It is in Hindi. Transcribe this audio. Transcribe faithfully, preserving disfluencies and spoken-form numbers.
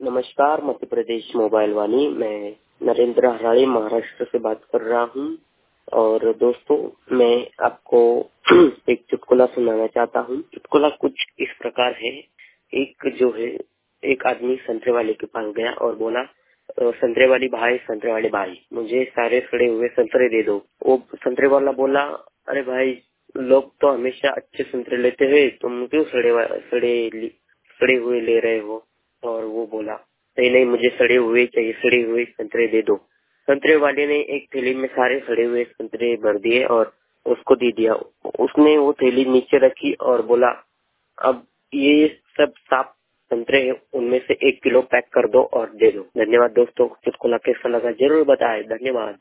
नमस्कार, मध्य प्रदेश मोबाइल वाणी। मैं नरेंद्र हराड़ी महाराष्ट्र से बात कर रहा हूँ। और दोस्तों, मैं आपको एक चुटकुला सुनाना चाहता हूँ। चुटकुला कुछ इस प्रकार है। एक जो है एक आदमी संतरे वाले के पास गया और बोला, संतरे वाली भाई संतरे वाले भाई मुझे सारे सड़े हुए संतरे दे दो। वो संतरे वाला बोला, अरे भाई, लोग तो हमेशा अच्छे संतरे लेते हैं, तुम क्यों सड़े सड़े सड़े हुए ले रहे हो? और वो बोला, नहीं नहीं, मुझे सड़े हुए चाहिए, सड़े हुए संतरे दे दो। संतरे वाले ने एक थैली में सारे सड़े हुए संतरे भर दिए और उसको दे दिया। उसने वो थैली नीचे रखी और बोला, अब ये सब साफ संतरे हैं, उनमें से एक किलो पैक कर दो और दे दो। धन्यवाद दोस्तों। चुटकुला कैसा लगा जरूर बताएं। धन्यवाद।